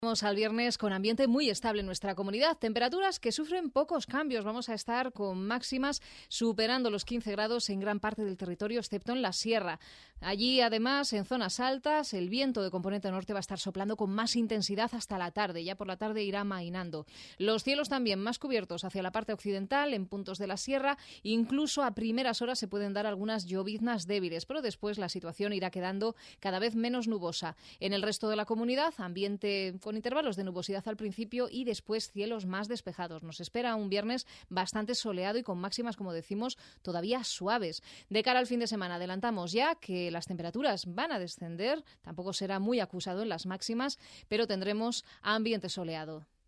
Vamos al viernes con ambiente muy estable en nuestra comunidad, temperaturas que sufren pocos cambios. Vamos a estar con máximas superando los 15 grados en gran parte del territorio, excepto en la sierra. Allí, además, en zonas altas, el viento de componente norte va a estar soplando con más intensidad hasta la tarde. Ya por la tarde irá amainando. Los cielos también más cubiertos hacia la parte occidental, en puntos de la sierra. Incluso a primeras horas se pueden dar algunas lloviznas débiles, pero después la situación irá quedando cada vez menos nubosa. En el resto de la comunidad, ambiente con intervalos de nubosidad al principio y después cielos más despejados. Nos espera un viernes bastante soleado y con máximas, como decimos, todavía suaves. De cara al fin de semana, adelantamos ya que las temperaturas van a descender, tampoco será muy acusado en las máximas, pero tendremos ambiente soleado.